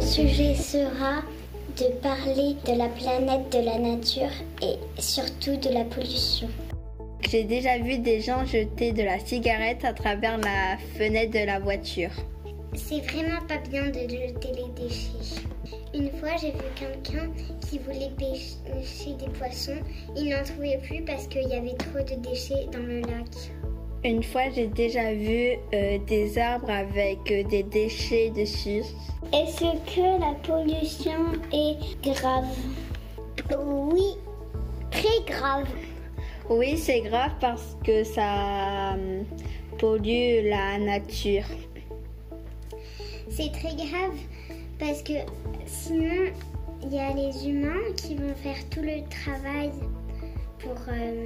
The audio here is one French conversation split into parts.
sujet sera de parler de la planète, de la nature et surtout de la pollution. J'ai déjà vu des gens jeter de la cigarette à travers la fenêtre de la voiture. C'est vraiment pas bien de jeter les déchets. Une fois, j'ai vu quelqu'un qui voulait pêcher des poissons. Il n'en trouvait plus parce qu'il y avait trop de déchets dans le lac. Une fois, j'ai déjà vu des arbres avec des déchets dessus. Est-ce que la pollution est grave? Oui, très grave. Oui, c'est grave parce que ça pollue la nature. C'est très grave parce que sinon, il y a les humains qui vont faire tout le travail pour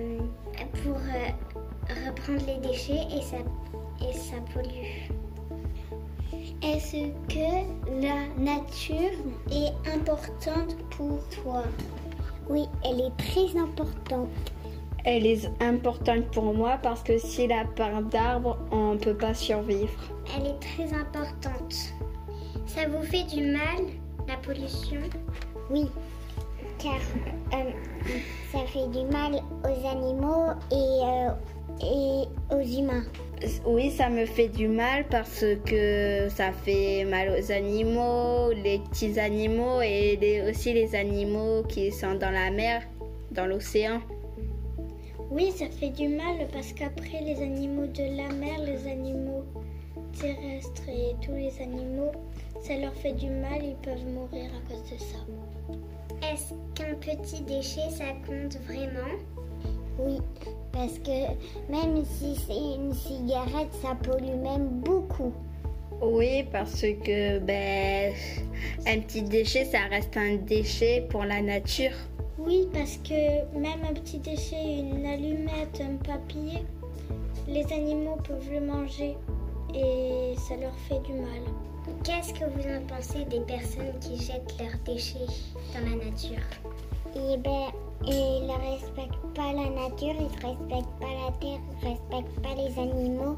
reprendre les déchets et ça pollue. Est-ce que la nature est importante pour toi? Oui, elle est très importante. Elle est importante pour moi parce que s'il n'y a pas d'arbres, on ne peut pas survivre. Elle est très importante. Ça vous fait du mal, la pollution? Oui, car ça fait du mal aux animaux et aux humains. Oui, ça me fait du mal parce que ça fait mal aux animaux, les petits animaux et aussi les animaux qui sont dans la mer, dans l'océan. Oui, ça fait du mal parce qu'après les animaux de la mer, les animaux terrestres et tous les animaux, ça leur fait du mal, ils peuvent mourir à cause de ça. Est-ce qu'un petit déchet, ça compte vraiment? Oui, parce que même si c'est une cigarette, ça pollue même beaucoup. Oui, parce que un petit déchet, ça reste un déchet pour la nature. Oui, parce que même un petit déchet, une allumette, un papier, les animaux peuvent le manger et ça leur fait du mal. Qu'est-ce que vous en pensez des personnes qui jettent leurs déchets dans la nature? Ils ne respectent pas la nature, ils ne respectent pas la terre, ils ne respectent pas les animaux.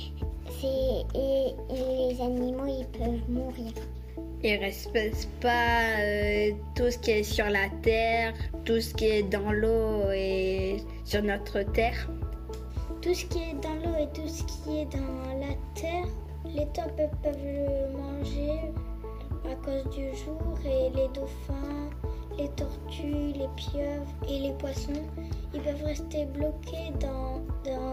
Et les animaux, ils peuvent mourir. Ils ne respectent pas tout ce qui est sur la terre, tout ce qui est dans l'eau et sur notre terre. Tout ce qui est dans l'eau et tout ce qui est dans la terre, les torpilles peuvent le manger à cause du jour et les dauphins, les tortues, les pieuvres et les poissons, ils peuvent rester bloqués dans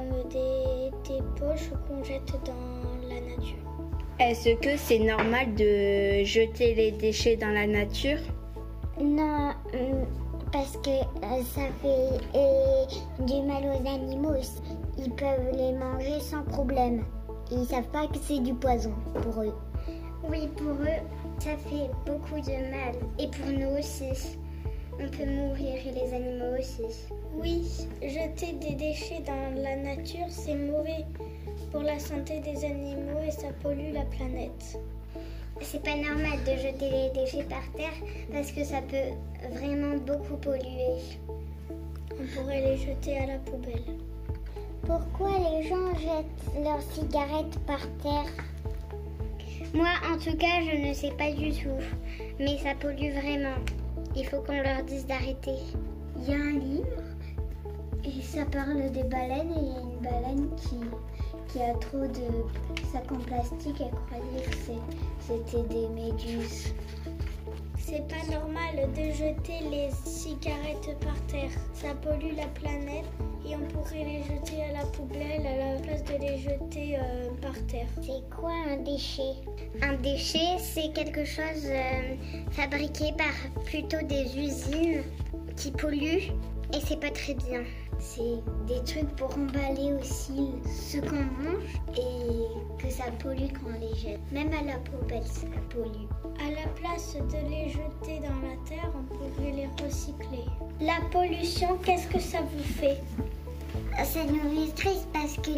des poches qu'on jette dans la nature. Est-ce que c'est normal de jeter les déchets dans la nature? Non, parce que ça fait du mal aux animaux. Ils peuvent les manger sans problème. Ils ne savent pas que c'est du poison pour eux. Oui, pour eux, ça fait beaucoup de mal. Et pour nous aussi. On peut mourir et les animaux aussi. Oui, jeter des déchets dans la nature, c'est mauvais pour la santé des animaux et ça pollue la planète. C'est pas normal de jeter les déchets par terre parce que ça peut vraiment beaucoup polluer. On pourrait les jeter à la poubelle. Pourquoi les gens jettent leurs cigarettes par terre? Moi, en tout cas, je ne sais pas du tout. Mais ça pollue vraiment. Il faut qu'on leur dise d'arrêter. Il y a un livre et ça parle des baleines et il y a une baleine qui a trop de sacs en plastique. Elle croyait que c'était des méduses. C'est pas normal de jeter les cigarettes par terre. Ça pollue la planète et on pourrait les jeter à la poubelle à la place de les jeter par terre. C'est quoi un déchet? Un déchet, c'est quelque chose fabriqué par plutôt des usines qui polluent et c'est pas très bien. C'est des trucs pour emballer aussi ce qu'on mange et que ça pollue quand on les jette. Même à la poubelle, ça pollue. À la place de les jeter dans la terre, on pourrait les recycler. La pollution, qu'est-ce que ça vous fait? Ça nous met triste parce que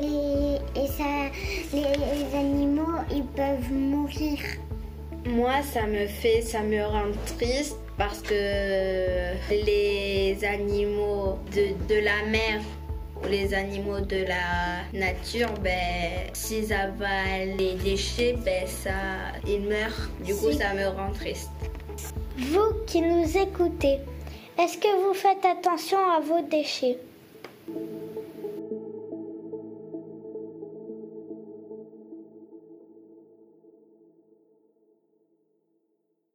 les animaux, ils peuvent mourir. Moi, ça me rend triste parce que les animaux de la mer les animaux de la nature, s'ils avalent les déchets, ils meurent. Du coup, ça me rend triste. Vous qui nous écoutez, est-ce que vous faites attention à vos déchets ?